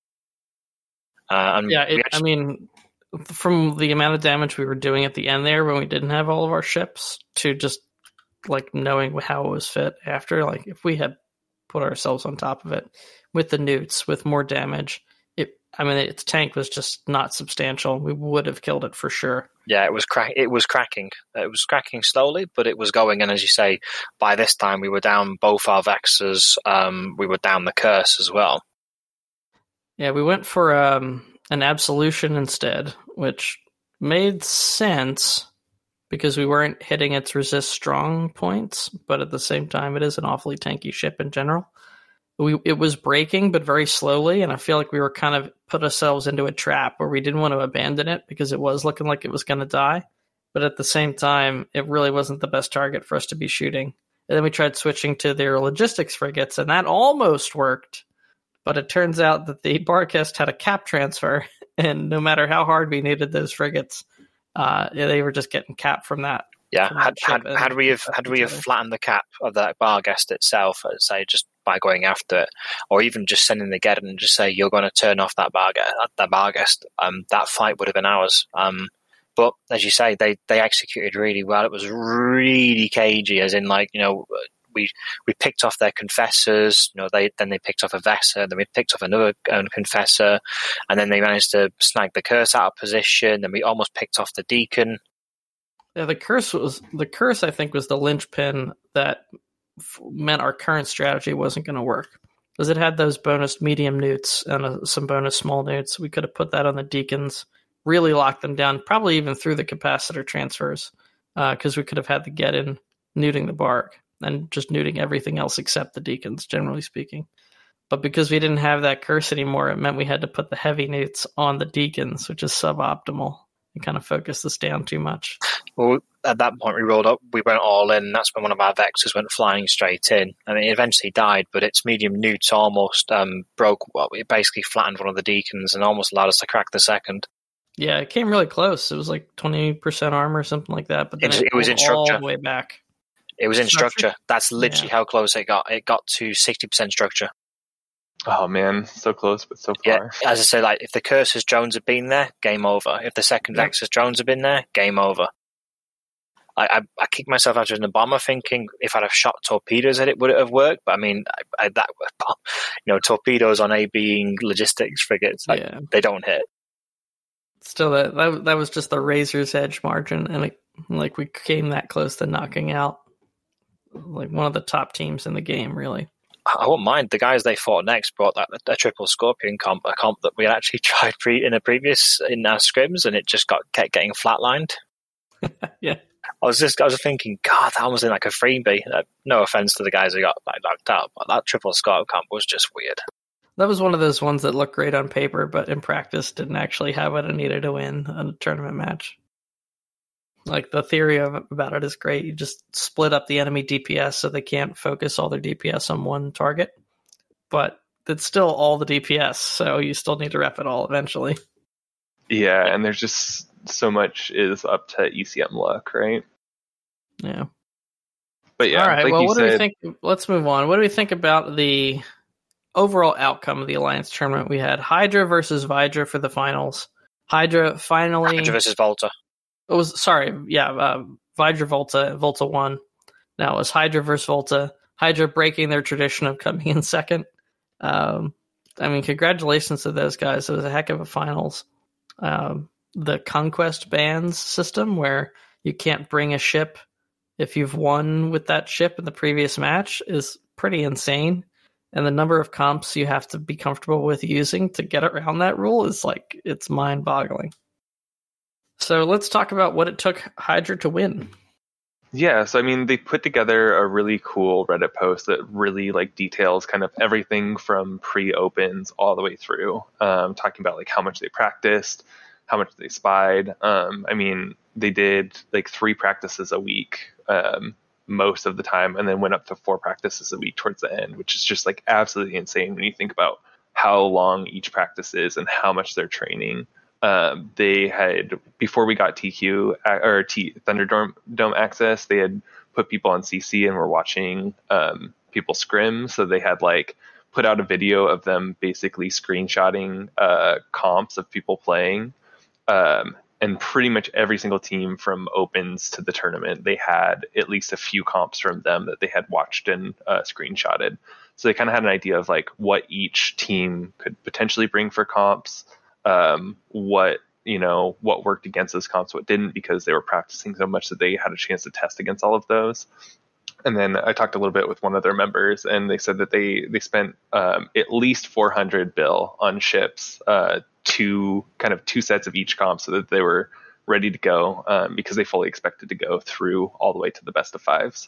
Uh, and yeah, it, actually, I mean, from the amount of damage we were doing at the end there when we didn't have all of our ships to just like knowing how it was fit after, like if we had put ourselves on top of it with the newts with more damage, it, I mean, its tank was just not substantial. We would have killed it for sure. Yeah, it was crack. It was cracking. It was cracking slowly, but it was going. And as you say, by this time we were down both our Vexors. Um, we were down the Curse as well. Yeah, we went for um, an Absolution instead, which made sense because we weren't hitting its resist strong points, but at the same time, it is an awfully tanky ship in general. we it was breaking, but very slowly, and I feel like we were kind of put ourselves into a trap where we didn't want to abandon it because it was looking like it was going to die. But at the same time, it really wasn't the best target for us to be shooting. And then we tried switching to their logistics frigates, and that almost worked. But it turns out that the Barcast had a cap transfer, and no matter how hard we needed those frigates, uh, they were just getting capped from that. Yeah, from had that had, ship, had we have had we have other. flattened the cap of that Barghest itself, uh, say just by going after it, or even just sending the Geddon and just say you're going to turn off that Barghest, that Barghest, um, that fight would have been ours. Um, but as you say, they they executed really well. It was really cagey, as in like you know. We we picked off their confessors, you know. They then they picked off a Vesa, then we picked off another um, confessor, and then they managed to snag the curse out of position. Then we almost picked off the deacon. Yeah, the curse was the curse. I think was the linchpin that f- meant our current strategy wasn't going to work because it had those bonus medium newts and uh, some bonus small newts. We could have put that on the deacons, really locked them down, probably even through the capacitor transfers, because uh, we could have had the get in neuting the Barg and just neuting everything else except the deacons, generally speaking. But because we didn't have that curse anymore, it meant we had to put the heavy newts on the deacons, which is suboptimal. And kind of focused us down too much. Well, at that point, we rolled up, we went all in, and that's when one of our Vexors went flying straight in. And it eventually died, but its medium newts almost um, broke, well, it basically flattened one of the deacons and almost allowed us to crack the second. Yeah, it came really close. It was like twenty percent armor or something like that. But then it, it, it was in structure. All the way back. It was in Structure? structure. That's literally Yeah. how close it got. It got to sixty percent structure. Oh man, so close but so Yeah, far. as I say, like if the Curses drones had been there, game over. If the second Yeah. Vexors drones had been there, game over. I, I, I kicked myself after an bomber thinking if I'd have shot torpedoes at it, would it have worked? But I mean, I, I, that you know, torpedoes on A being logistics frigates, like, Yeah. they don't hit. Still, that, that that was just the razor's edge margin, and it, like we came that close to knocking out like one of the top teams in the game, really. I won't mind. The guys they fought next brought that a triple Scorpion comp, a comp that we had actually tried pre in a previous in our scrims, and it just got kept getting flatlined. Yeah. I was just I was thinking, God, that was in like a freebie. Uh, no offense to the guys who got like knocked out, but that triple Scorpion comp was just weird. That was one of those ones that looked great on paper, but in practice didn't actually have what it needed to win a tournament match. Like, the theory of about it is great. You just split up the enemy D P S so they can't focus all their D P S on one target. But it's still all the D P S, so you still need to rep it all eventually. Yeah, and there's just so much is up to E C M luck, right? Yeah. But yeah, all right, like well, you what said, do we think? Let's move on. What do we think about the overall outcome of the Alliance tournament? We had Hydra versus Vidra for the finals. Hydra finally... Hydra versus Volta. It was sorry, yeah, uh, Vidra Volta, Volta won. Now it was Hydra versus Volta. Hydra breaking their tradition of coming in second. Um, I mean, congratulations to those guys. It was a heck of a finals. Um, the Conquest bans system, where you can't bring a ship if you've won with that ship in the previous match, is pretty insane. And the number of comps you have to be comfortable with using to get around that rule is like, it's mind-boggling. So let's talk about what it took Hydra to win. yeah, so I mean, they put together a really cool Reddit post that really like details kind of everything from pre-opens all the way through, um, talking about like how much they practiced, how much they spied. Um, I mean, they did like three practices a week um, most of the time, and then went up to four practices a week towards the end, which is just like absolutely insane when you think about how long each practice is and how much they're training. Um, they had, before we got T Q or T Thunderdome Dome access, they had put people on C C and were watching um, people scrim. So they had like put out a video of them basically screenshotting uh, comps of people playing. Um, and pretty much every single team from opens to the tournament, they had at least a few comps from them that they had watched and uh, screenshotted. So they kind of had an idea of like what each team could potentially bring for comps. Um, what, you know, what worked against those comps, what didn't, because they were practicing so much that they had a chance to test against all of those. And then I talked a little bit with one of their members, and they said that they, they spent um, at least four hundred bill on ships, uh, two kind of two sets of each comp, so that they were ready to go, um, because they fully expected to go through all the way to the best of fives.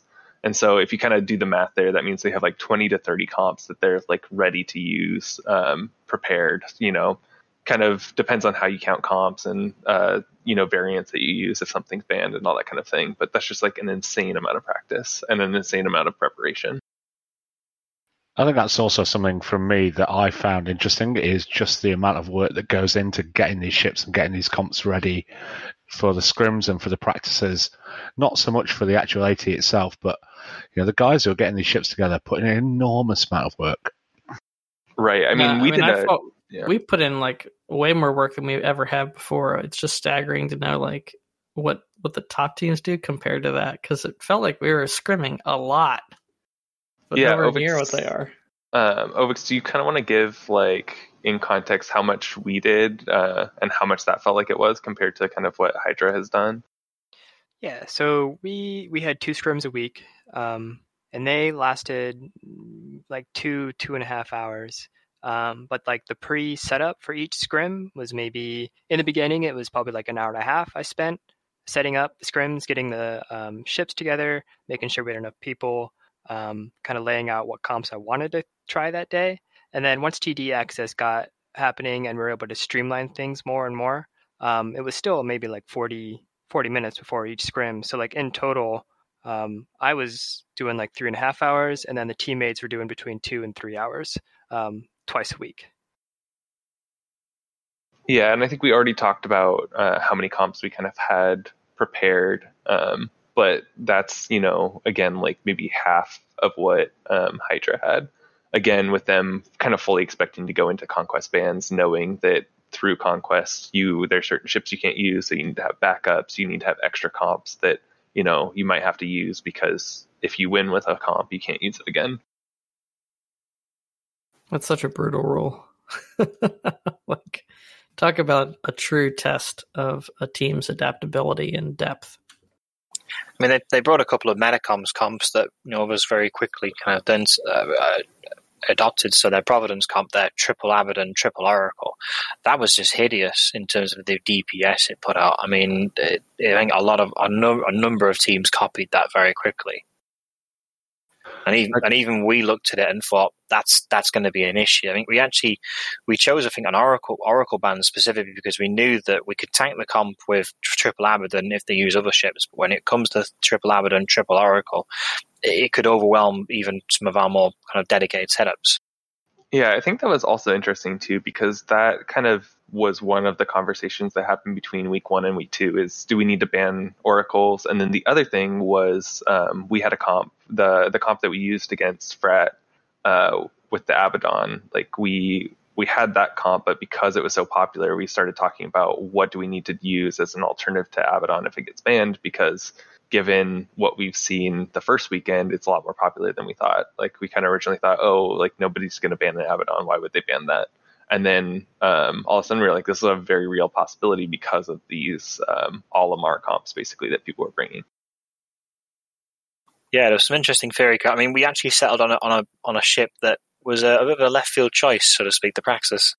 And so if you kind of do the math there, that means they have like twenty to thirty comps that they're like ready to use, um, prepared, you know, kind of depends on how you count comps and, uh, you know, variants that you use if something's banned and all that kind of thing. But that's just like an insane amount of practice and an insane amount of preparation. I think that's also something from me that I found interesting is just the amount of work that goes into getting these ships and getting these comps ready for the scrims and for the practices. Not so much for the actual AT itself, but you know, the guys who are getting these ships together put in an enormous amount of work. Right. I mean, no, we I mean, did I a, felt yeah. we put in like way more work than we ever have before. It's just staggering to know like what what the top teams do compared to that, because it felt like we were scrimming a lot. But yeah, nowhere Ovix, near what they are. Um, Ovix, do you kind of want to give, like, in context, how much we did uh, and how much that felt like it was compared to kind of what Hydra has done? Yeah, so we we had two scrims a week, um, and they lasted like two two and a half hours. Um, but like the pre-setup for each scrim was maybe in the beginning it was probably like an hour and a half I spent setting up the scrims, getting the um, ships together, making sure we had enough people. Um, kind of laying out what comps I wanted to try that day. And then once T D access got happening and we were able to streamline things more and more, um, it was still maybe like forty, forty minutes before each scrim. So like in total, um, I was doing like three and a half hours, and then the teammates were doing between two and three hours um, twice a week. Yeah, and I think we already talked about uh, how many comps we kind of had prepared. Um, But that's, you know, again, like maybe half of what um, Hydra had. Again, with them kind of fully expecting to go into Conquest bans, knowing that through Conquest, you there's certain ships you can't use, so you need to have backups, you need to have extra comps that, you know, you might have to use because if you win with a comp, you can't use it again. That's such a brutal rule. Like, talk about a true test of a team's adaptability and depth. I mean, they, they brought a couple of Metacoms comps that, you know, was very quickly kind of then uh, uh, adopted. So their Providence comp, their triple Abaddon, triple Oracle, that was just hideous in terms of the D P S it put out. I mean, it, I think a lot of a, no, a number of teams copied that very quickly. And even and even we looked at it and thought that's that's going to be an issue. I think we actually we chose I think an Oracle Oracle band specifically because we knew that we could tank the comp with triple Abaddon if they use other ships. But when it comes to triple Abaddon, triple Oracle, it could overwhelm even some of our more kind of dedicated setups. Yeah, I think that was also interesting too, because that kind of was one of the conversations that happened between week one and week two is, do we need to ban oracles? And then the other thing was um, we had a comp, the the comp that we used against Frat uh, with the Abaddon, like we we had that comp, but because it was so popular, we started talking about what do we need to use as an alternative to Abaddon if it gets banned, because given what we've seen the first weekend, it's a lot more popular than we thought. Like we kind of originally thought, oh, like nobody's going to ban an Abaddon. Why would they ban that? And then um, all of a sudden we were like, this is a very real possibility because of these um, Olimar comps basically that people were bringing. Yeah, there was some interesting theory. I mean, we actually settled on a on a on a ship that was a, a bit of a left field choice, so to speak, the Praxis.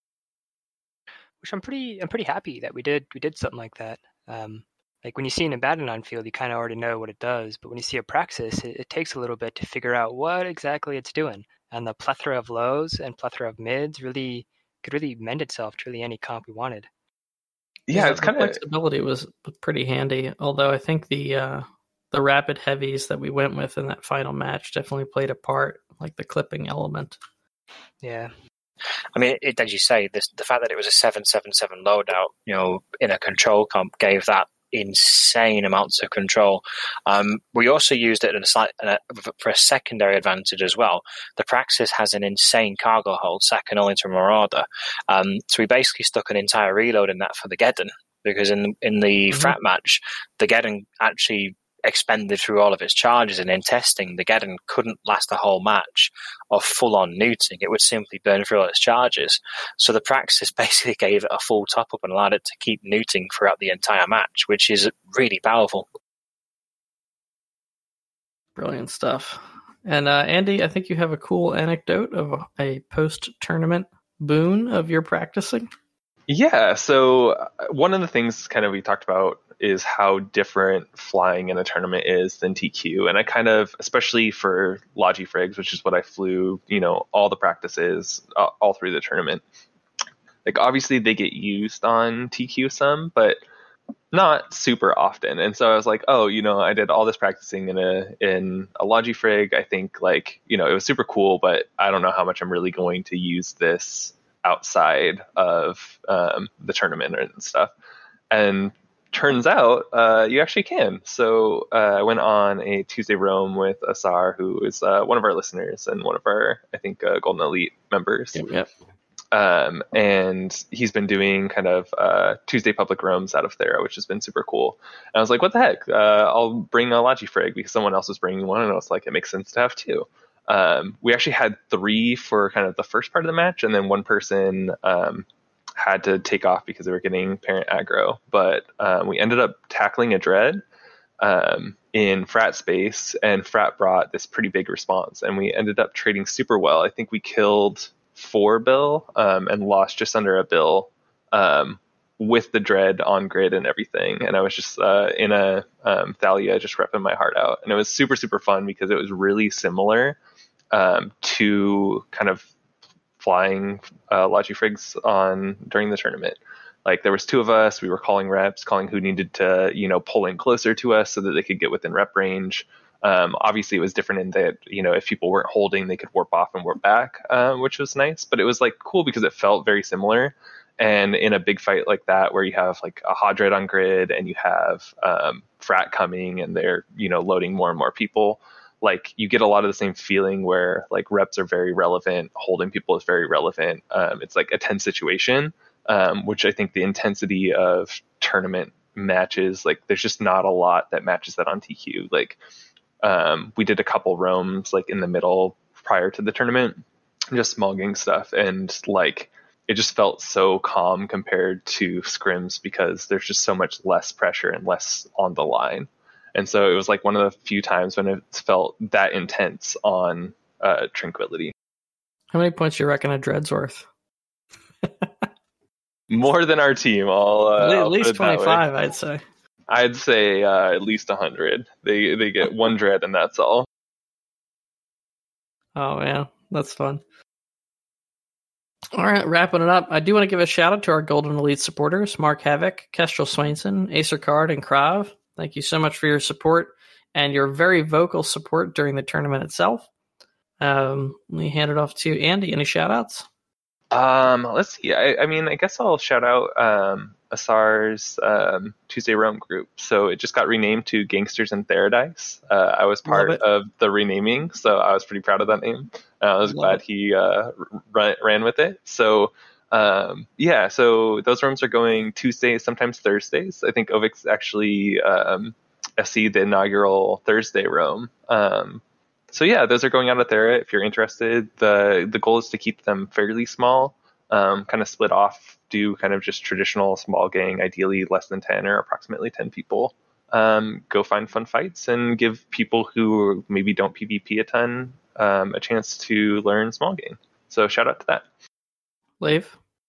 Which I'm pretty I'm pretty happy that we did we did something like that. Um, Like when you see an Abaddon field, you kind of already know what it does. But when you see a Praxis, it, it takes a little bit to figure out what exactly it's doing. And the plethora of lows and plethora of mids really could really mend itself to really any comp we wanted. Yeah, yeah it's kind of flexibility was pretty handy. Although I think the uh, the rapid heavies that we went with in that final match definitely played a part, like the clipping element. Yeah. I mean, it, as you say, this, the fact that it was a seven seven seven loadout, you know, in a control comp gave that insane amounts of control. Um, we also used it in a slight, uh, for a secondary advantage as well. The Praxis has an insane cargo hold, second only to Marauder. Um, so we basically stuck an entire reload in that for the Geddon, because in in the mm-hmm. Frat match, the Geddon actually expended through all of its charges, and in testing, the Geddon couldn't last a whole match of full-on neuting. It would simply burn through all its charges. So the Praxis basically gave it a full top-up and allowed it to keep neuting throughout the entire match, which is really powerful. Brilliant stuff. And uh, Andy, I think you have a cool anecdote of a post-tournament boon of your practicing. Yeah, so one of the things kind of we talked about is how different flying in a tournament is than T Q. And I kind of, especially for Logifrigs, which is what I flew, you know, all the practices uh, all through the tournament. Like, obviously they get used on T Q some, but not super often. And so I was like, oh, you know, I did all this practicing in a in a Logifrig. I think, like, you know, it was super cool, but I don't know how much I'm really going to use this outside of um, the tournament and stuff. And turns out uh, you actually can. So uh, I went on a Tuesday roam with Asar, who is uh, one of our listeners and one of our, I think, uh, Golden Elite members. Yep. yep. Um, and he's been doing kind of uh, Tuesday public roams out of Thera, which has been super cool. And I was like, what the heck? Uh, I'll bring a Logifrig because someone else was bringing one, and I was like, it makes sense to have two. Um, we actually had three for kind of the first part of the match, and then one person um, had to take off because they were getting parent aggro. But um, we ended up tackling a Dread um, in Frat space, and Frat brought this pretty big response, and we ended up trading super well. I think we killed four bill um, and lost just under a bill um, with the Dread on grid and everything. And I was just uh, in a um, Thalia just repping my heart out. And it was super, super fun because it was really similar um, to kind of flying uh, Logifrigs on during the tournament. Like, there was two of us, we were calling reps, calling who needed to, you know, pull in closer to us so that they could get within rep range. Um, obviously, it was different in that, you know, if people weren't holding, they could warp off and warp back, um, which was nice. But it was, like, cool because it felt very similar. And in a big fight like that, where you have, like, a Hodred on grid and you have um, Frat coming and they're, you know, loading more and more people, like, you get a lot of the same feeling where, like, reps are very relevant, holding people is very relevant. Um, it's like a tense situation, um, which I think the intensity of tournament matches, like, there's just not a lot that matches that on T Q. Like, Um, we did a couple roams like in the middle prior to the tournament, just small gang stuff. And like, it just felt so calm compared to scrims because there's just so much less pressure and less on the line. And so it was like one of the few times when it felt that intense on uh, Tranquility. How many points do you reckon a Dread's worth? More than our team. I'll, uh, at I'll least twenty-five, I'd say. I'd say uh, at least one hundred. They they get one Dread and that's all. Oh, man. That's fun. All right, wrapping it up. I do want to give a shout out to our Golden Elite supporters, Mark Havoc, Kestrel Swainson, Acer Card, and Krav. Thank you so much for your support and your very vocal support during the tournament itself. Um, let me hand it off to Andy. Any shout outs? Um, let's see. I, I mean, I guess I'll shout out um, Asar's um, Tuesday Roam group. So it just got renamed to Gangsters in Paradise. Uh, I was part of the renaming, so I was pretty proud of that name. Uh, I was Love glad it. he uh, ran, ran with it. So um, yeah, so those rooms are going Tuesdays, sometimes Thursdays. I think Ovix actually um, S C'd the inaugural Thursday roam. Um, So yeah, those are going out of Thera if you're interested. The the goal is to keep them fairly small, um, kind of split off, do kind of just traditional small gang, ideally less than ten or approximately ten people. Um, go find fun fights and give people who maybe don't PvP a ton um, a chance to learn small gang. So shout out to that. Leif?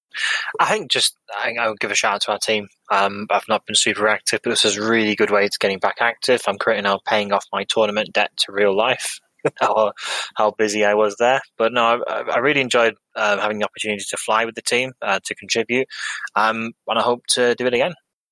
I think just I think I would give a shout out to our team. Um, I've not been super active, but this is a really good way to getting back active. I'm currently now paying off my tournament debt to real life. how how busy I was there, but no, I, I really enjoyed uh, having the opportunity to fly with the team uh, to contribute, um, and I hope to do it again.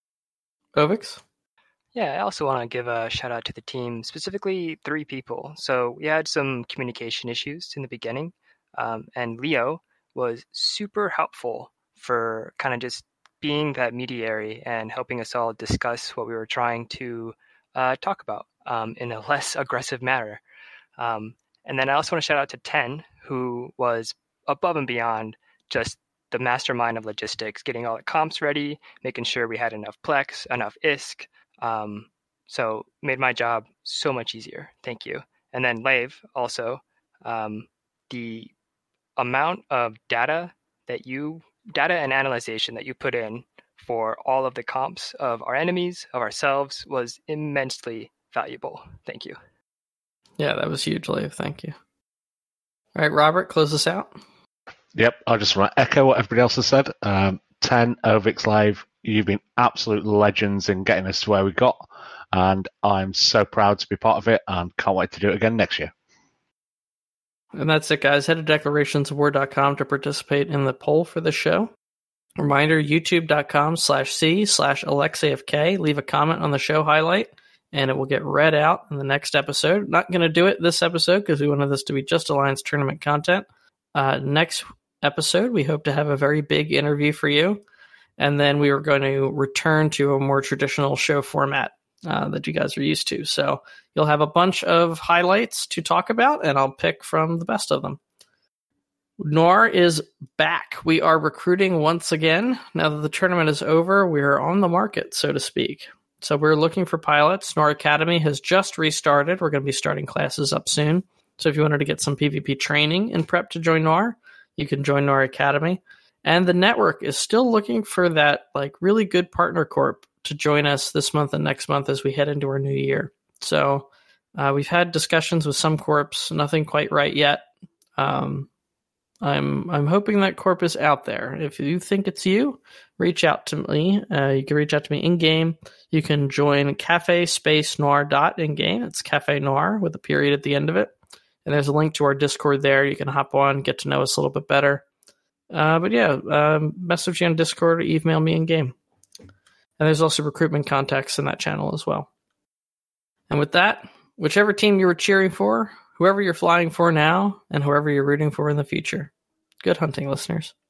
Ovix? Yeah, I also want to give a shout out to the team, specifically three people. So we had some communication issues in the beginning, um, and Leo was super helpful for kind of just being that mediary and helping us all discuss what we were trying to uh, talk about um, in a less aggressive manner. Um, and then I also want to shout out to Ten, who was above and beyond just the mastermind of logistics, getting all the comps ready, making sure we had enough Plex, enough I S K. Um, so made my job so much easier. Thank you. And then Lave also, um, the amount of data that you, data and analyzation that you put in for all of the comps of our enemies, of ourselves, was immensely valuable. Thank you. Yeah, that was huge, Leif. Thank you. All right, Robert, close us out. Yep, I just want to echo what everybody else has said. Um, ten, Ovix Live, You've been absolute legends in getting us to where we got, and I'm so proud to be part of it and can't wait to do it again next year. And that's it, guys. Head to declarations of war dot com to participate in the poll for the show. Reminder, youtube.com slash C slash AlexeiFK. Leave a comment on the show highlight, and it will get read out in the next episode. Not going to do it this episode because we wanted this to be just Alliance Tournament content. Uh, next episode, we hope to have a very big interview for you, and then we are going to return to a more traditional show format uh, that you guys are used to. So you'll have a bunch of highlights to talk about, and I'll pick from the best of them. Noir is back. We are recruiting once again. Now that the tournament is over, we're on the market, so to speak. So we're looking for pilots. Noir Academy has just restarted. We're going to be starting classes up soon. So if you wanted to get some PvP training and prep to join Noir, you can join Noir Academy. And the network is still looking for that like really good partner corp to join us this month and next month as we head into our new year. So uh, we've had discussions with some corps, nothing quite right yet. Um, I'm I'm hoping that corp is out there. If you think it's you, reach out to me. Uh, you can reach out to me in-game. You can join Cafe Space Noir dot in-game. It's Cafe Noir with a period at the end of it. And there's a link to our Discord there. You can hop on, get to know us a little bit better. Uh, but yeah, um, message me on Discord or email me in-game. And there's also recruitment contacts in that channel as well. And with that, whichever team you were cheering for, whoever you're flying for now, and whoever you're rooting for in the future, good hunting, listeners.